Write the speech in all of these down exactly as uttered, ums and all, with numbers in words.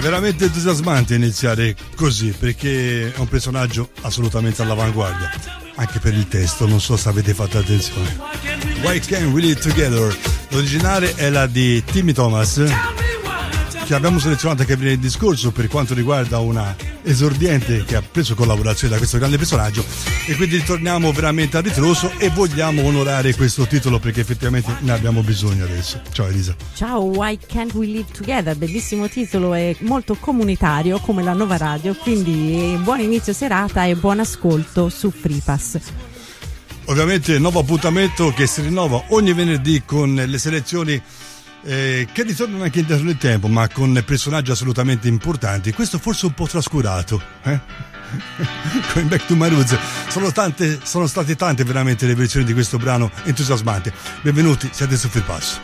veramente entusiasmante iniziare così, perché è un personaggio assolutamente all'avanguardia, anche per il testo, non so se avete fatto attenzione. Why Can't We Live Together? L'originale è la di Timmy Thomas, che abbiamo selezionato anche per il discorso per quanto riguarda una esordiente che ha preso collaborazione da questo grande personaggio, e quindi ritorniamo veramente a ritroso e vogliamo onorare questo titolo perché effettivamente ne abbiamo bisogno adesso. Ciao Elisa. Ciao, Why Can't We Live Together? Bellissimo titolo e molto comunitario come la Nova Radio, quindi buon inizio serata e buon ascolto su Free Pass. Ovviamente nuovo appuntamento che si rinnova ogni venerdì con le selezioni Eh, che ritornano anche indietro nel tempo, ma con personaggi assolutamente importanti. Questo forse un po' trascurato, eh? Going Back to My Roots. Sono tante, sono state tante veramente le versioni di questo brano entusiasmante. Benvenuti, siete su Free Pass.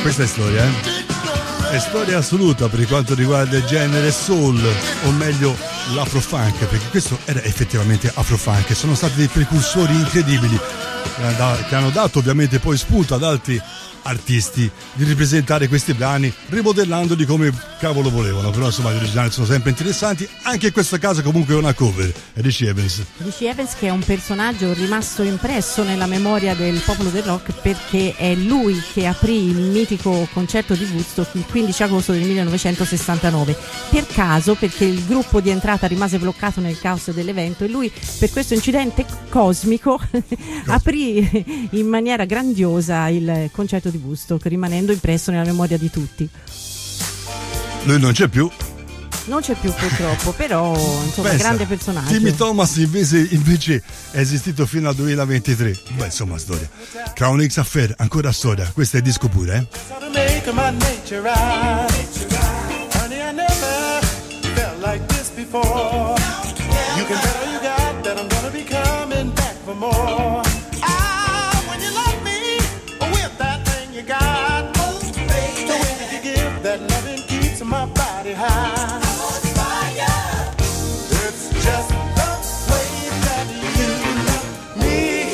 Questa è storia, eh? È storia assoluta per quanto riguarda il genere soul, o meglio l'afrofunk, perché questo era effettivamente afrofunk. Sono stati dei precursori incredibili che hanno dato ovviamente poi spunto ad altri artisti di ripresentare questi brani rimodellandoli come cavolo volevano, però insomma gli originali sono sempre interessanti. Anche in questo caso comunque è una cover, è Richie Evans. Richie Evans, che è un personaggio rimasto impresso nella memoria del popolo del rock, perché è lui che aprì il mitico concerto di Woodstock il quindici agosto del millenovecentosessantanove, per caso, perché il gruppo di entrata rimase bloccato nel caos dell'evento e lui, per questo incidente cosmico, aprì in maniera grandiosa il concerto di Woodstock, rimanendo impresso nella memoria di tutti. Lui non c'è più. Non c'è più purtroppo, però insomma, Pensa, grande personaggio. Timmy Thomas invece, invece è esistito fino al duemilaventitré. Beh, insomma, storia. Crown X Affair, ancora storia. Questo è disco pure, eh? My body high. It's just the way that you love me.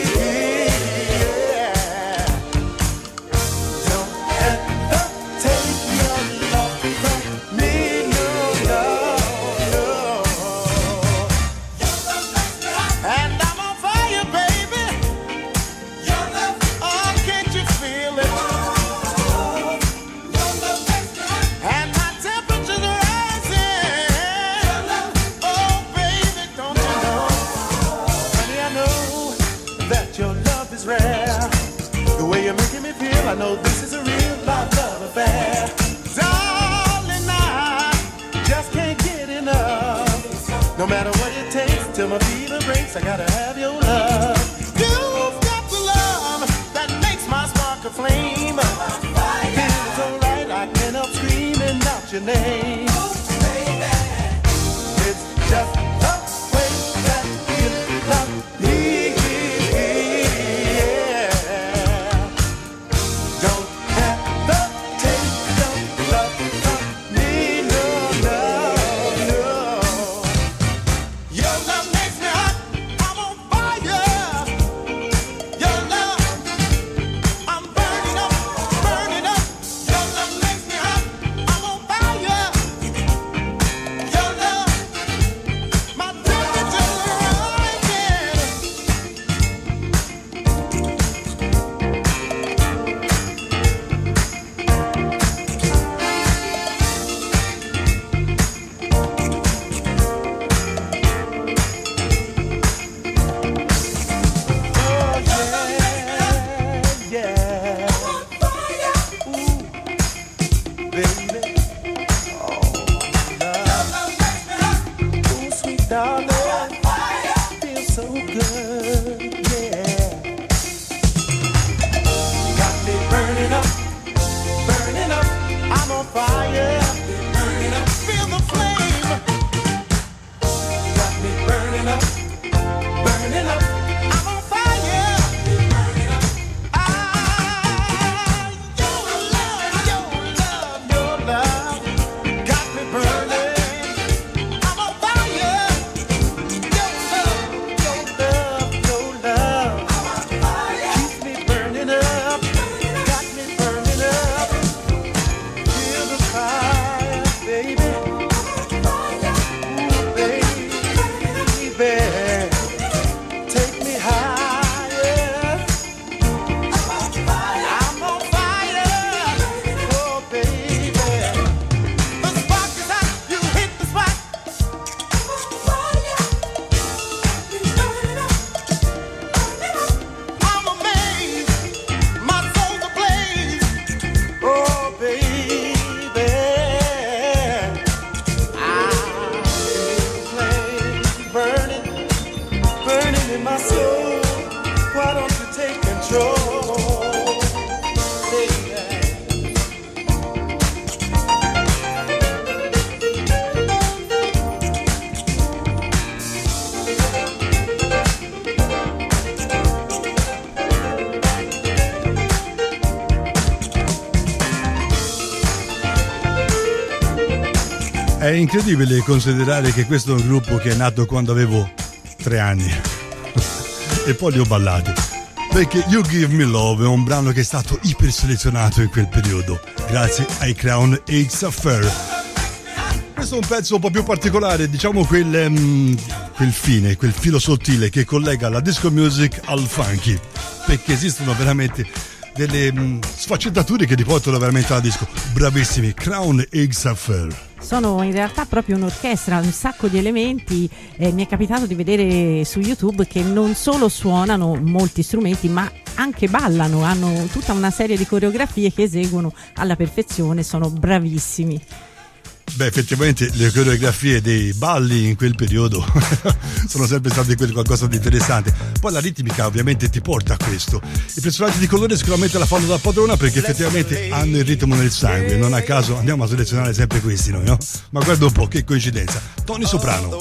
Yeah. Don't hesitate your love from me. No, no, no. And I'm on fire, baby. Your love. Oh, can't you feel it? Rare. The way you're making me feel, I know this is a real life love affair. Darling, I just can't get enough. No matter what it takes till my fever breaks, I gotta have your love. You've got the love that makes my spark a flame. Feels alright, I can't help screaming out your name. It's just the way that you love me. È incredibile considerare che questo è un gruppo che è nato quando avevo tre anni e poi li ho ballati, perché You Give Me Love è un brano che è stato iper selezionato in quel periodo grazie ai Crown X Affair. Questo è un pezzo un po' più particolare, diciamo quel, um, quel fine, quel filo sottile che collega la disco music al funky, perché esistono veramente delle um, sfaccettature che riportano veramente alla disco. Bravissimi, Crown X Affair. Sono in realtà proprio un'orchestra, un sacco di elementi. Eh, mi è capitato di vedere su YouTube che non solo suonano molti strumenti, ma anche ballano, hanno tutta una serie di coreografie che eseguono alla perfezione, sono bravissimi. Beh, effettivamente le coreografie dei balli in quel periodo sono sempre state qualcosa di interessante. Poi la ritmica ovviamente ti porta a questo. I personaggi di colore sicuramente la fanno da padrona, perché effettivamente hanno il ritmo nel sangue. Non a caso andiamo a selezionare sempre questi noi, no? Ma guarda un po', che coincidenza. Tony Soprano.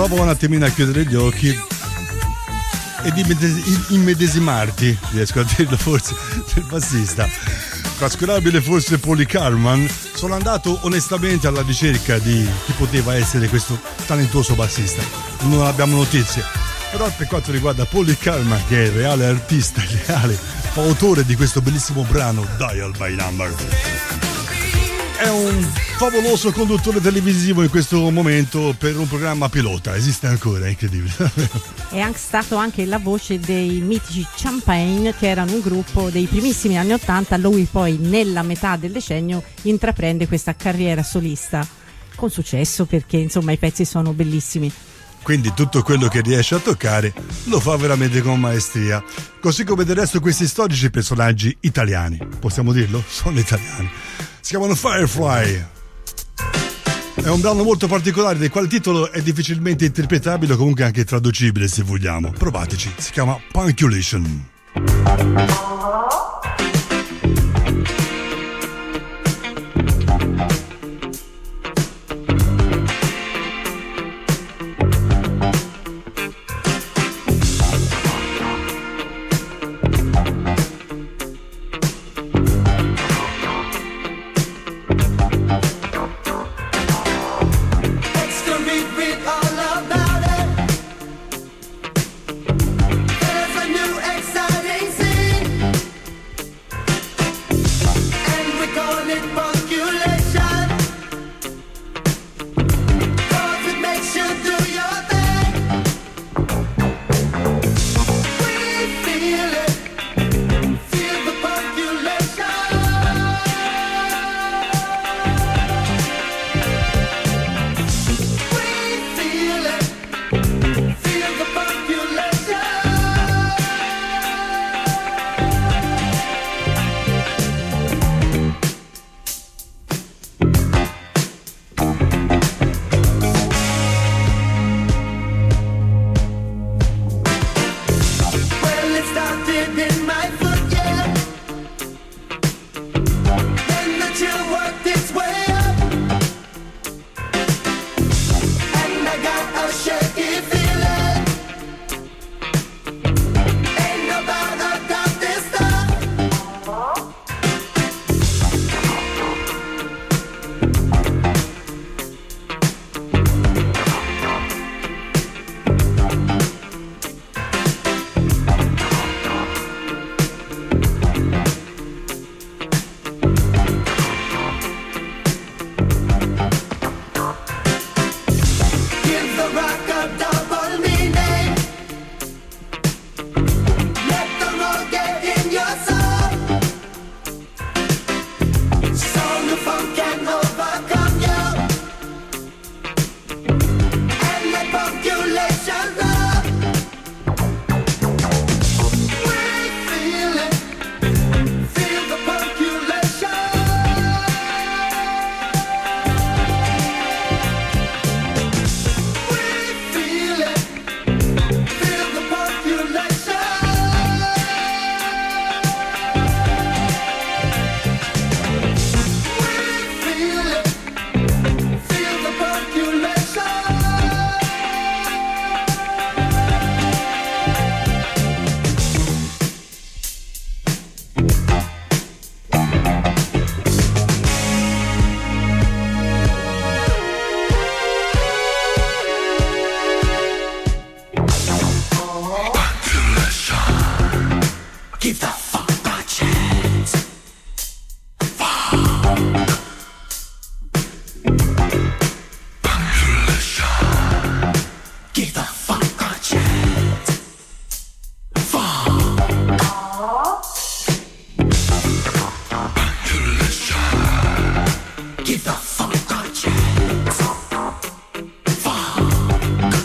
prova un attimino a chiudere gli occhi e di immedesimarti, riesco a dirlo forse, del bassista trascurabile forse Polly Carman. Sono andato onestamente alla ricerca di chi poteva essere questo talentuoso bassista, non abbiamo notizie, però per quanto riguarda Polly Carman, che è il reale artista, il reale autore di questo bellissimo brano Dial by Number, è un favoloso conduttore televisivo in questo momento per un programma pilota, esiste ancora, è incredibile. È anche stato anche la voce dei mitici Champagne, che erano un gruppo dei primissimi anni ottanta. Lui poi nella metà del decennio intraprende questa carriera solista con successo, perché insomma i pezzi sono bellissimi. Quindi tutto quello che riesce a toccare lo fa veramente con maestria, così come del resto questi storici personaggi italiani, possiamo dirlo? Sono italiani. Si chiamano Firefly. È un brano molto particolare del quale il titolo è difficilmente interpretabile o comunque anche traducibile se vogliamo. Provateci, si chiama Punkulation.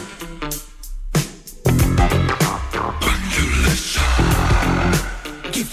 Give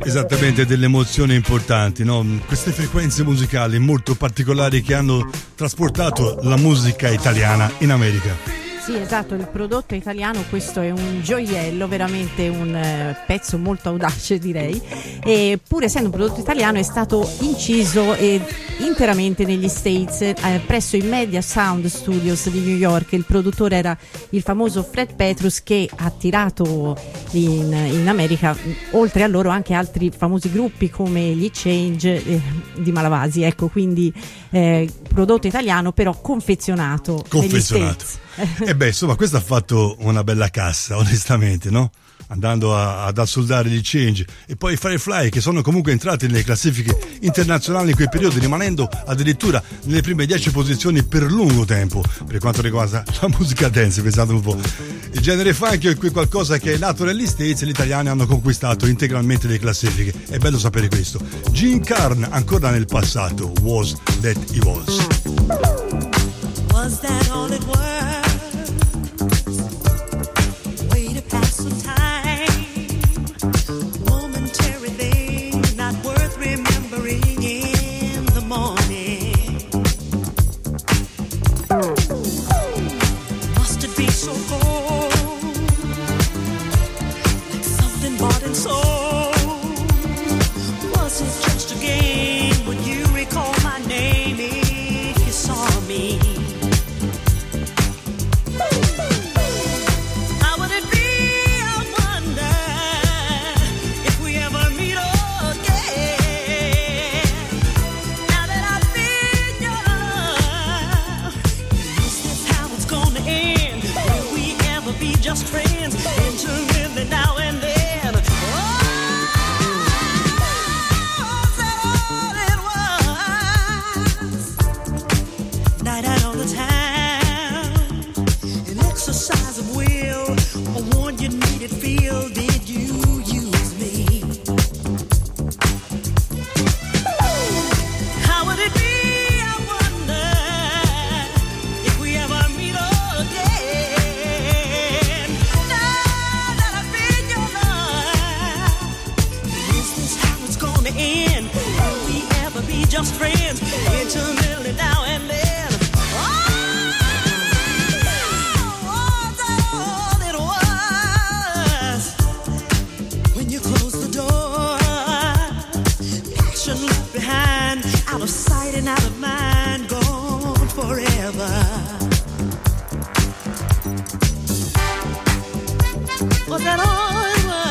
Esattamente, delle emozioni importanti, no? Queste frequenze musicali molto particolari che hanno trasportato la musica italiana in America. Sì, esatto, il prodotto italiano, questo è un gioiello, veramente un eh, pezzo molto audace, direi, e pur essendo un prodotto italiano è stato inciso eh, interamente negli States, eh, presso i Media Sound Studios di New York. Il produttore era il famoso Fred Petrus, che ha attirato in, in America, oltre a loro, anche altri famosi gruppi come gli Change eh, di Malavasi, ecco, quindi eh, prodotto italiano però confezionato, confezionato. negli States. E beh, insomma, questo ha fatto una bella cassa, onestamente, no? Andando a, ad assoldare gli Change e poi i Firefly, che sono comunque entrati nelle classifiche internazionali in quei periodi, rimanendo addirittura nelle prime dieci posizioni per lungo tempo per quanto riguarda la musica dance. Pensate un po', il genere funk è qualcosa che è nato negli States e gli italiani hanno conquistato integralmente le classifiche. È bello sapere questo. Gene Carn, ancora nel passato, Was That He Was. Was that all it was? Way to pass some time, momentary thing, not worth remembering in the morning. Must it be so cold, like something bought and sold? Was it just a game? Would you recall my name if you saw me? Just friends, intermittently now and then. Oh, that all it was. Night out on the town, an exercise of will, a one you needed feel. Did you use me? How would it be? I wonder if we ever meet again. End. Will we ever be just friends? Intermittently now and then. Oh, oh, that all it was. When you close the door, passion left behind, out of sight and out of mind, gone forever. Was that all it was?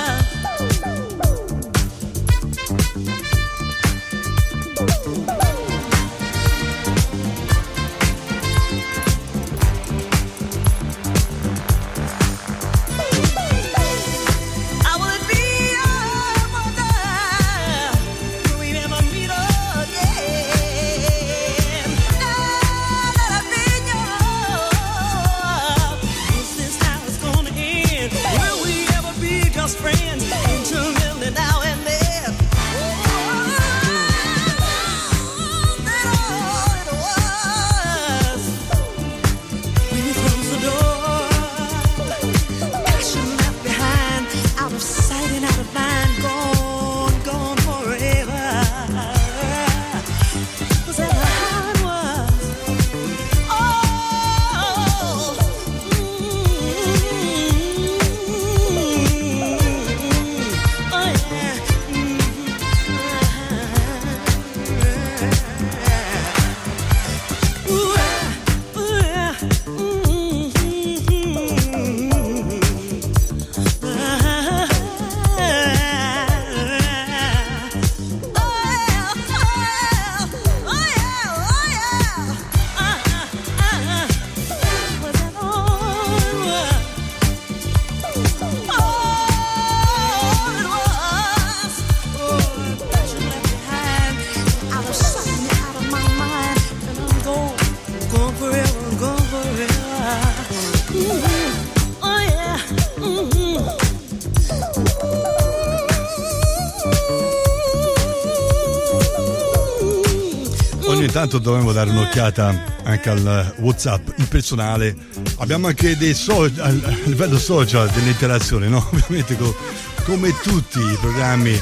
Intanto dovevo dare un'occhiata anche al WhatsApp, il personale. Abbiamo anche dei social, a livello social delle interazioni, no? Ovviamente co- come tutti i programmi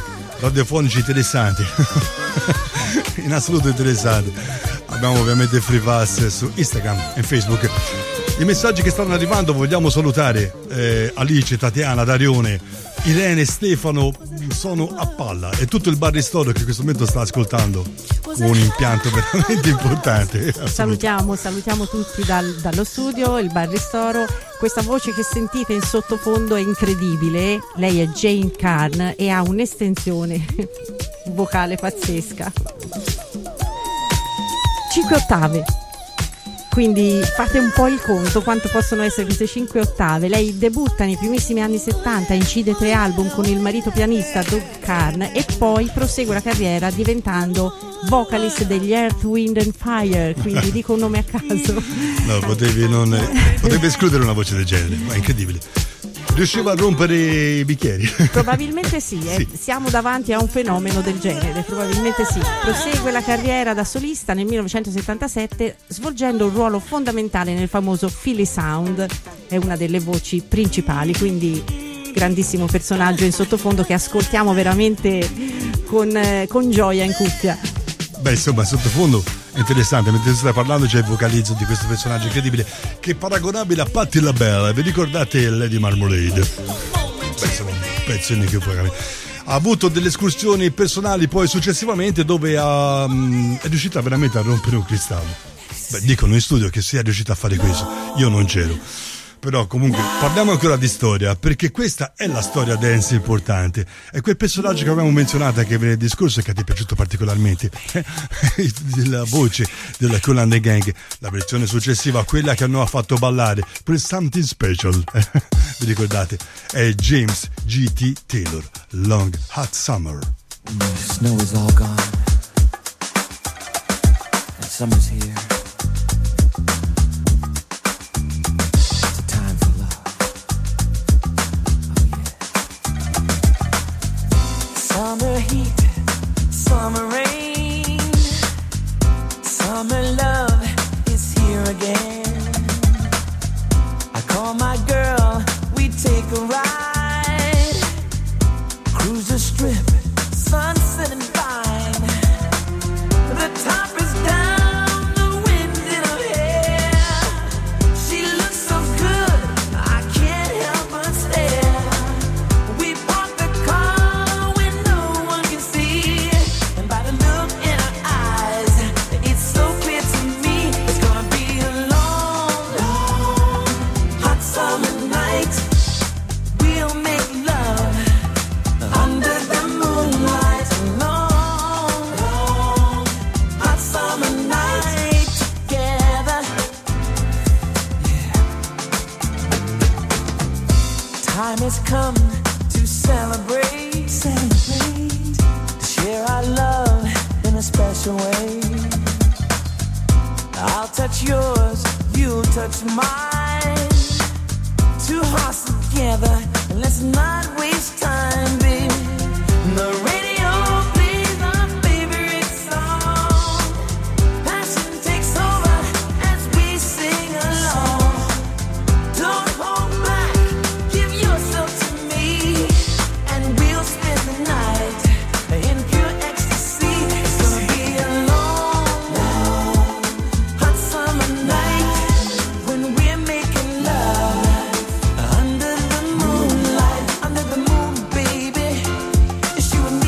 radiofonici interessanti. In assoluto interessanti. Abbiamo ovviamente Free Pass su Instagram e Facebook. I messaggi che stanno arrivando vogliamo salutare eh, Alice, Tatiana, Darione, Irene, Stefano, sono a palla e tutto il bar ristoro che in questo momento sta ascoltando un impianto veramente importante. Salutiamo, salutiamo tutti dal, dallo studio, il bar ristoro. Questa voce che sentite in sottofondo è incredibile, lei è Jane Carn e ha un'estensione vocale pazzesca, cinque ottave. Quindi fate un po' il conto quanto possono essere queste cinque ottave. Lei debutta nei primissimi anni settanta, incide tre album con il marito pianista Doug Carn e poi prosegue la carriera diventando vocalist degli Earth, Wind and Fire, quindi dico un nome a caso. No, potevi non potevi escludere una voce del genere, ma è incredibile. Riusciva a rompere i bicchieri? Probabilmente sì, eh. Sì, siamo davanti a un fenomeno del genere, probabilmente sì. Prosegue la carriera da solista nel millenovecentosettantasette svolgendo un ruolo fondamentale nel famoso Philly Sound, è una delle voci principali, quindi grandissimo personaggio in sottofondo che ascoltiamo veramente con, eh, con gioia in cuffia. Beh, insomma, sottofondo è interessante, mentre tu stai parlando c'è il vocalizzo di questo personaggio incredibile che è paragonabile a Patti LaBelle. Vi ricordate Lady Marmalade? Beh, insomma, un pezzo in più ha avuto delle escursioni personali poi successivamente dove ha, um, è riuscita veramente a rompere un cristallo. Beh, dicono in studio che sia riuscita a fare questo, io non c'ero. Però comunque parliamo ancora di storia, perché questa è la storia dance importante. È quel personaggio che avevamo menzionato anche venerdì scorso e che ti è piaciuto particolarmente, la voce della Kool and the Gang, la versione successiva, quella che hanno fatto ballare per Something Special, vi ricordate? È James G T Taylor, Long Hot Summer. The snow is all gone and summer's here. Summer heat, summer rain, summer love is here again. I call my girl, we take a ride, cruise the strip, sunset and vine. The top is down, the wind in her hair. She looks so good, I can't help but stare. We park the car when no one can see, and by the look in her eyes, it's so clear to me it's gonna be a long, long, hot summer night. We'll make love under the moonlight. A long, long, hot summer night together. Yeah. Time has come to celebrate, celebrate, to share our love in a special way. I'll touch yours, you'll touch mine. Two hearts together, and let's not waste time, baby. The radio plays our favorite song. Passion takes over as we sing along. Don't hold back, give yourself to me, and we'll spend the night in pure ecstasy. It's gonna be a long, long, hot summer night when we're making love under the moonlight, under the moon, baby. It's you and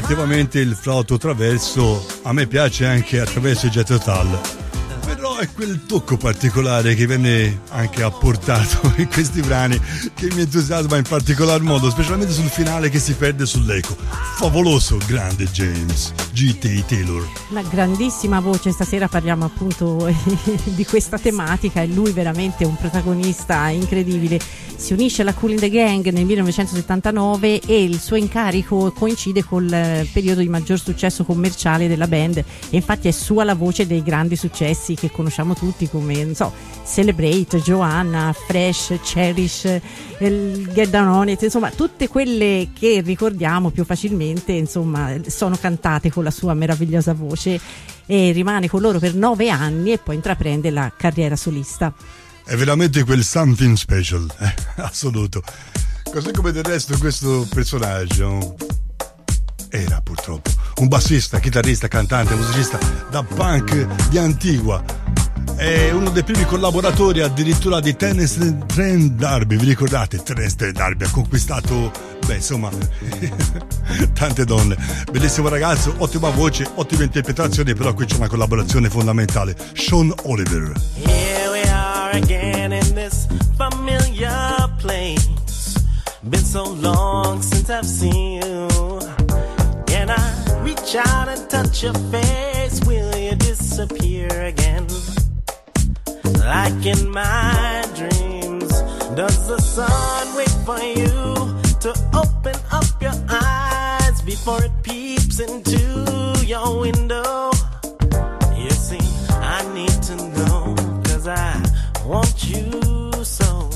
effettivamente il flauto traverso a me piace anche attraverso il Jethro Tull, però è quel tocco particolare che viene anche apportato in questi brani che mi entusiasma in particolar modo, specialmente sul finale che si perde sull'eco. Favoloso, grande James G T Taylor. Una grandissima voce, stasera parliamo appunto di questa tematica e lui veramente è un protagonista incredibile. Si unisce alla Kool in the Gang nel millenovecentosettantanove e il suo incarico coincide col periodo di maggior successo commerciale della band e infatti è sua la voce dei grandi successi che conosciamo tutti come, non so, Celebrate, Joanna, Fresh, Cherish, Get Down On It, insomma tutte quelle che ricordiamo più facilmente, insomma, sono cantate con la sua meravigliosa voce e rimane con loro per nove anni e poi intraprende la carriera solista. È veramente quel something special, eh, assoluto. Così come del resto questo personaggio era purtroppo un bassista, chitarrista, cantante, musicista da punk di Antigua. È uno dei primi collaboratori addirittura di Terence Trent D'Arby, vi ricordate? Terence Trent D'Arby ha conquistato, beh insomma, tante donne. Bellissimo ragazzo, ottima voce, ottima interpretazione, però qui c'è una collaborazione fondamentale. Sean Oliver. Here we are again in this familiar place. Been so long since I've seen you. Can I reach out and touch your face? Will you disappear again? Like in my dreams, does the sun wait for you to open up your eyes before it peeps into your window? You see, I need to know, 'cause I want you so.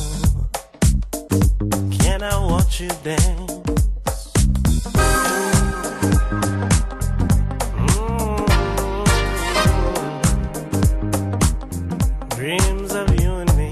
Can I watch you dance? Dreams of you and me.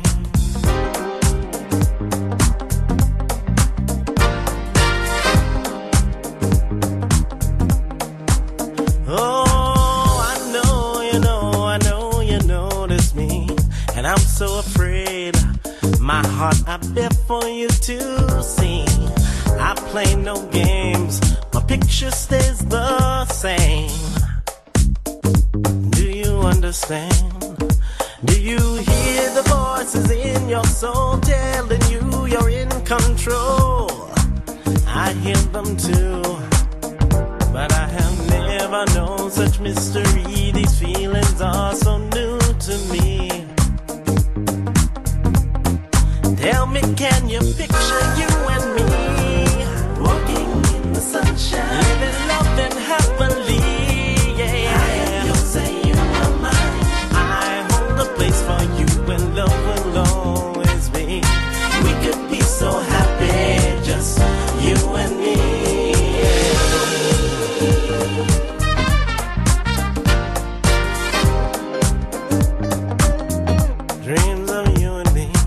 Oh, I know, you know, I know you notice me, and I'm so afraid. My heart I bear for you to see. I play no games, my picture stays the same. Do you understand? Do you hear the voices in your soul telling you you're in control? I hear them too, but I have never known such mystery. These feelings are so new to me. Tell me, can you picture you and me walking in the sunshine, living, loving happily? Yeah, I am yours and you are mine. I hold a place for you and love will always be. We could be so happy, just you and me. Dreams of you and me.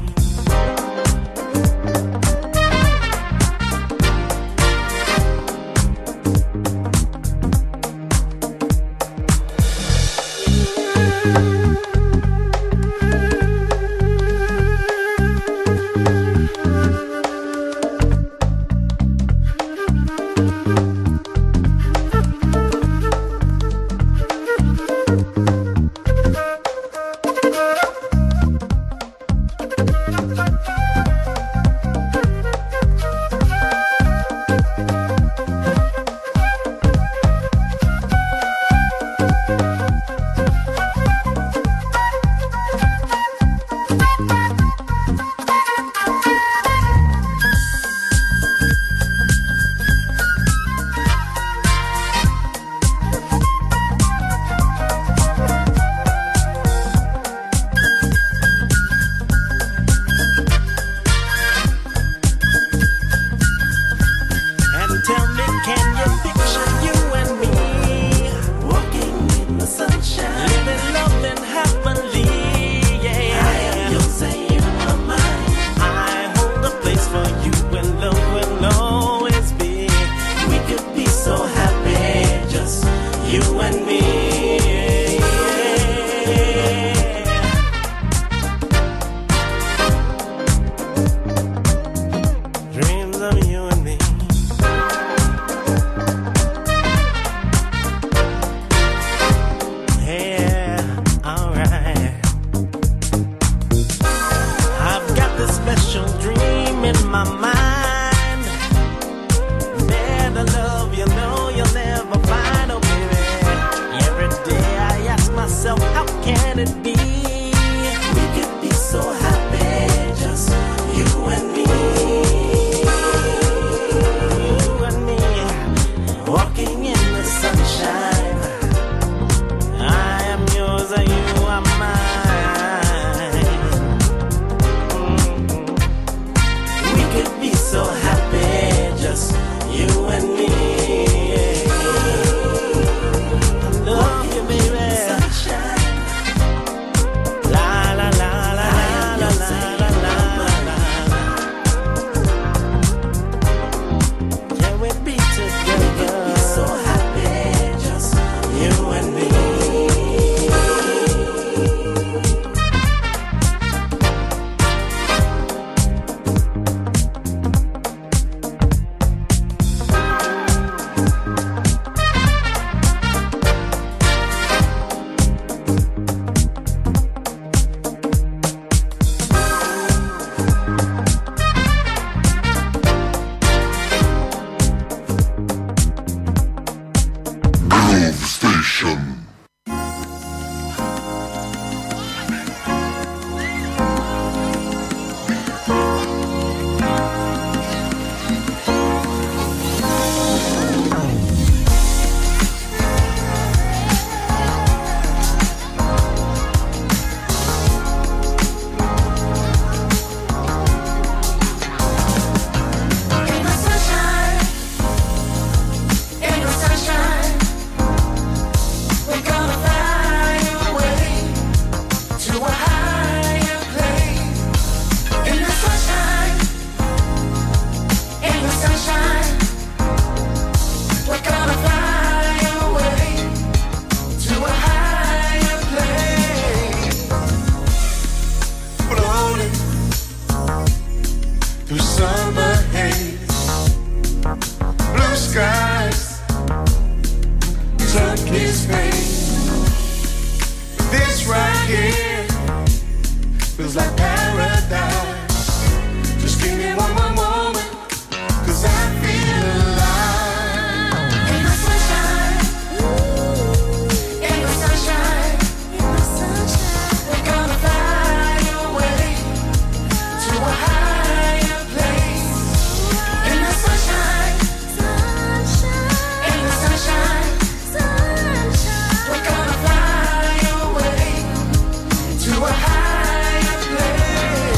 his pain. This right here feels like paradise. Just give me one more moment, 'cause I feel alive. In the sunshine, ooh, in the sunshine, in the sunshine, we're gonna fly away to a higher place. In the sunshine, sunshine, in the sunshine, sunshine, we're gonna fly away to a higher place.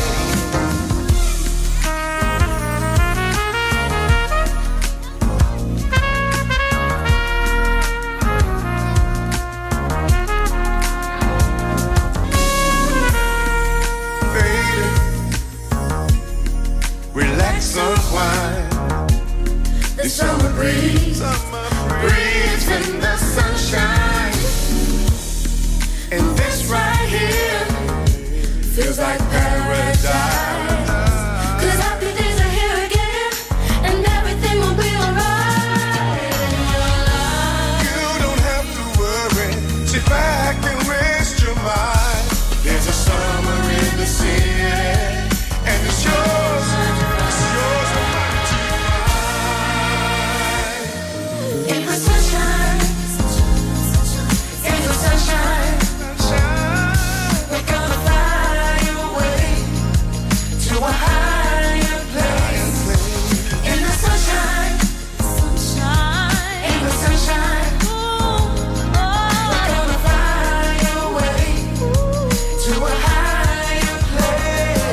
Baby, relax, unwind. The summer breeze, summer breeze in the sunshine. And this right here feels like paradise. 'Cause happy days are here again, and everything will be alright. You don't have to worry, sit back and rest your mind. There's a summer in the city, and it's yours, it's yours and mine tonight. In the sunshine, in the sunshine, we're gonna fly away to a higher place. In the sunshine, sunshine, in the sunshine, we're gonna fly away to a higher place.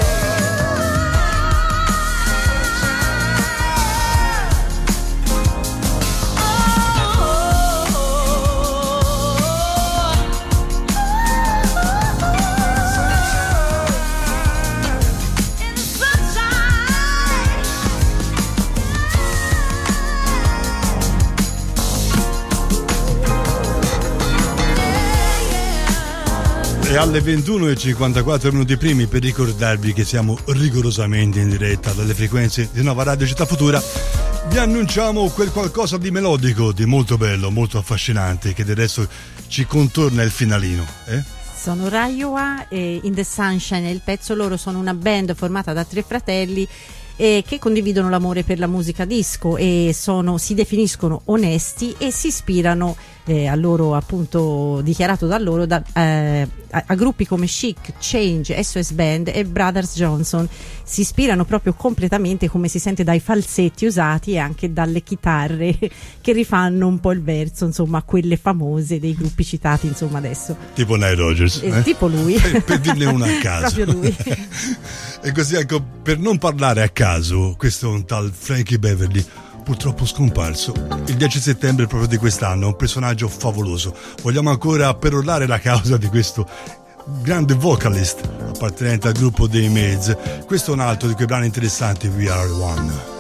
E alle ventuno e cinquantaquattro minuti primi, per ricordarvi che siamo rigorosamente in diretta dalle frequenze di Nova Radio Città Futura, vi annunciamo quel qualcosa di melodico, di molto bello, molto affascinante, che del resto ci contorna il finalino, eh? Sono Raiwa e In the Sunshine è il pezzo. Loro sono una band formata da tre fratelli eh, che condividono l'amore per la musica disco e sono, si definiscono onesti e si ispirano eh, a loro, appunto dichiarato da loro, da, eh, a, a gruppi come Chic, Change, S O S Band e Brothers Johnson. Si ispirano proprio completamente, come si sente dai falsetti usati e anche dalle chitarre che rifanno un po' il verso, insomma, quelle famose dei gruppi citati, insomma, adesso. Tipo Nile Rodgers. Eh, eh? Tipo lui. Per, per dirne una a caso. Proprio lui. E così, ecco, per non parlare a caso, questo è un tal Frankie Beverly, purtroppo scomparso il dieci settembre proprio di quest'anno, un personaggio favoloso. Vogliamo ancora perorare la causa di questo grande vocalist appartenente al gruppo dei Maids. Questo è un altro di quei brani interessanti, We Are One.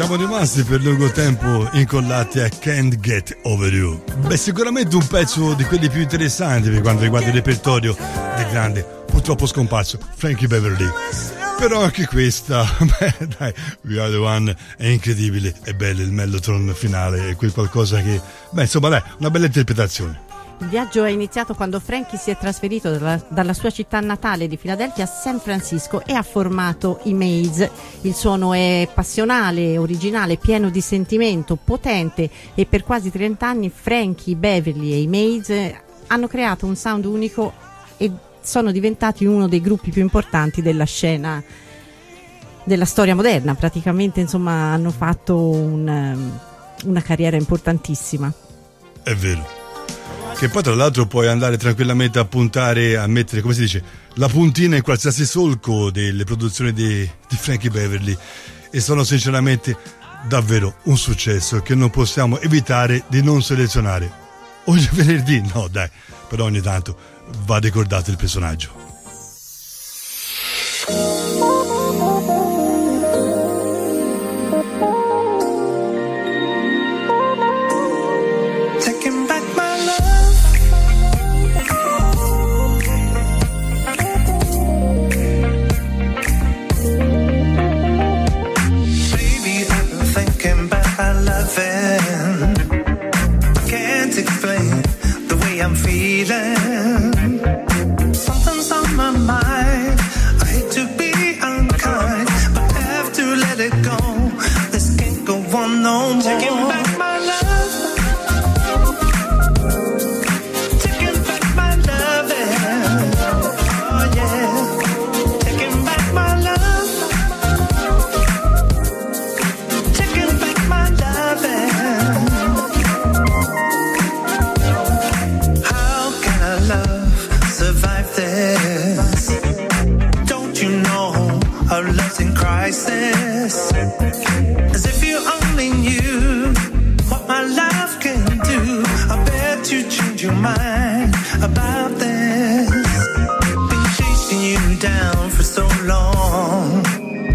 Siamo rimasti per lungo tempo incollati a Can't Get Over You. Beh, sicuramente un pezzo di quelli più interessanti per quanto riguarda il repertorio del grande, purtroppo scomparso, Frankie Beverly. Però anche questa, beh dai, We Are The One è incredibile, è bello il mellotron finale, è quel qualcosa che, beh insomma dai, una bella interpretazione. Il viaggio è iniziato quando Frankie si è trasferito dalla, dalla sua città natale di Filadelfia a San Francisco e ha formato i Maze. Il suono è passionale, originale, pieno di sentimento, potente, e per quasi trenta anni Frankie Beverly e i Maze hanno creato un sound unico e sono diventati uno dei gruppi più importanti della scena della storia moderna. Praticamente, insomma, hanno fatto un, una carriera importantissima. È vero. Che poi tra l'altro puoi andare tranquillamente a puntare, a mettere, come si dice, la puntina in qualsiasi solco delle produzioni di, di Frankie Beverly, e sono sinceramente davvero un successo che non possiamo evitare di non selezionare. Ogni venerdì, no dai, però ogni tanto va ricordato il personaggio. I'm feeling something's on my mind. I hate to be unkind, but I have to let it go. This can't go on no more. Taking back my love, taking back my loving. Oh yeah, taking back my love, taking back my loving. Survive this. Don't you know our love's in crisis? As if you only knew what my love can do. I bet you change your mind about this. Been chasing you down for so long,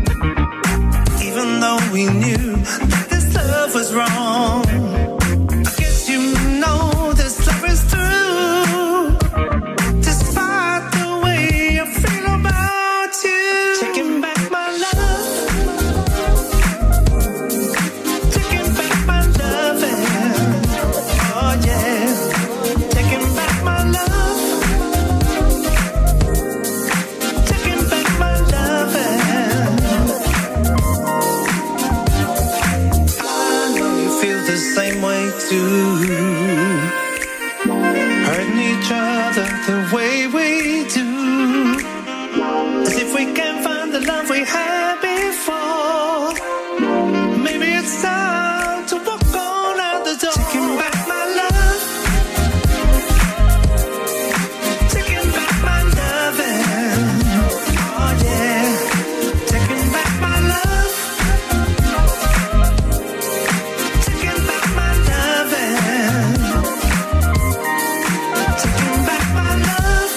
even though we knew that this love was wrong. I guess you know this love is true. Hurting each other the way we do, as if we can find the love we had before. Maybe it's time to walk on out the door. Taking back my love, taking back my loving. Oh yeah, taking back my love, taking back my loving. Taking back my love,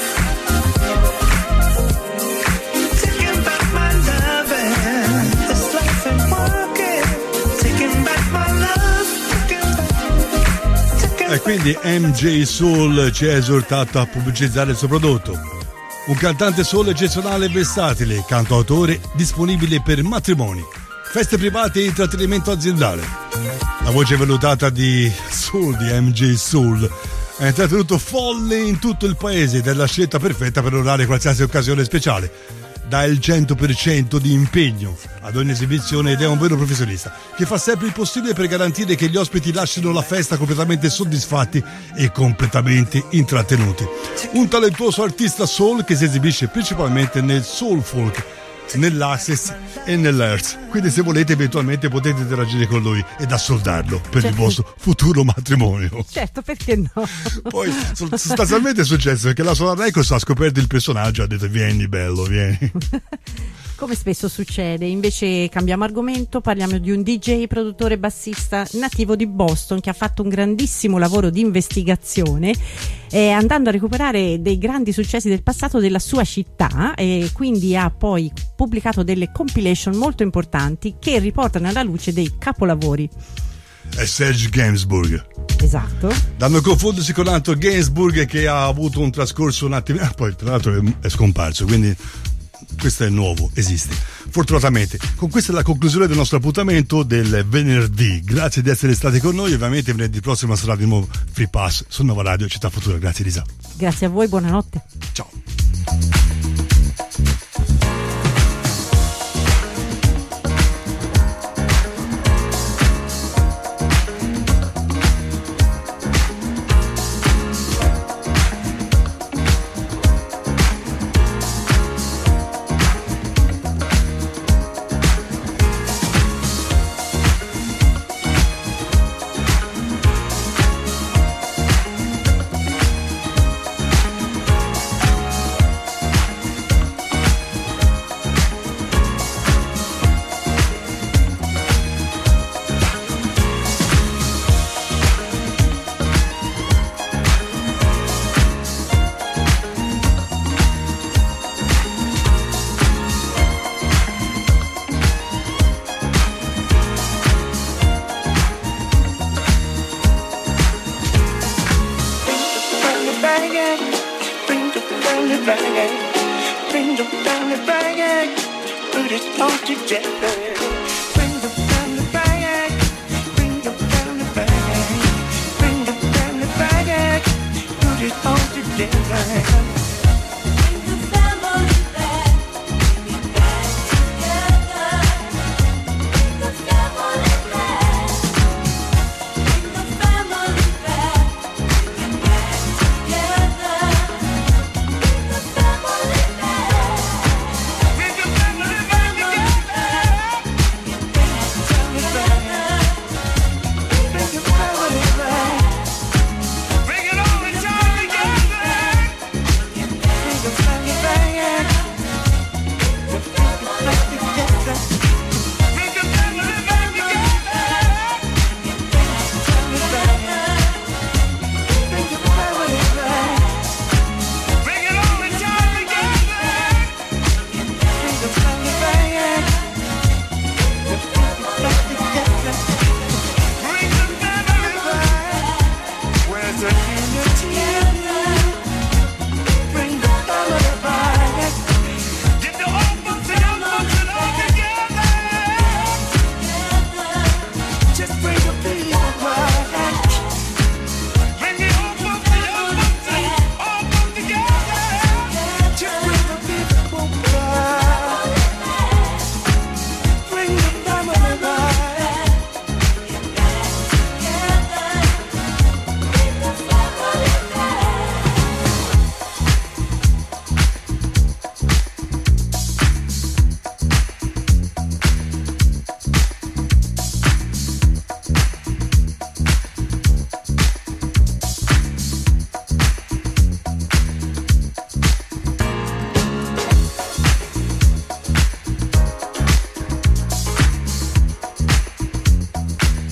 taking back my loving. This life ain't working. Taking back my love, taking back, taking E quindi M J Soul ci ha esortato a pubblicizzare il suo prodotto. Un cantante soul eccezionale e versatile, cantautore disponibile per matrimoni, feste private e intrattenimento aziendale. La voce vellutata di soul di M J Soul è intrattenuto folle in tutto il paese ed è la scelta perfetta per onorare qualsiasi occasione speciale. Dà il cento per cento di impegno ad ogni esibizione ed è un vero professionista che fa sempre il possibile per garantire che gli ospiti lasciano la festa completamente soddisfatti e completamente intrattenuti. Un talentuoso artista soul che si esibisce principalmente nel soul folk, nell'access e nell'earth. Quindi se volete eventualmente potete interagire con lui ed assoldarlo per certo. il vostro futuro matrimonio. Certo, perché no? Poi sostanzialmente è successo che la Solar Records ha scoperto il personaggio, ha detto vieni bello, vieni. Come spesso succede, invece cambiamo argomento, parliamo di un D J, produttore bassista nativo di Boston che ha fatto un grandissimo lavoro di investigazione, eh, andando a recuperare dei grandi successi del passato della sua città, e quindi ha poi pubblicato delle compilation molto importanti che riportano alla luce dei capolavori. È Serge Gainsbourg. Esatto. Da non confondersi con l'altro Gainsbourg che ha avuto un trascorso un attimo, ah, poi tra l'altro è, è scomparso, quindi questo è nuovo, esiste fortunatamente. Con questa è la conclusione del nostro appuntamento del venerdì. Grazie di essere stati con noi. Ovviamente venerdì prossimo sarà di nuovo Free Pass su Nova Radio Città Futura. Grazie Lisa. Grazie a voi, buonanotte. Ciao.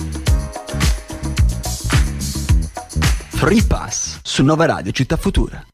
Free Pass su Nova Radio Città Futura.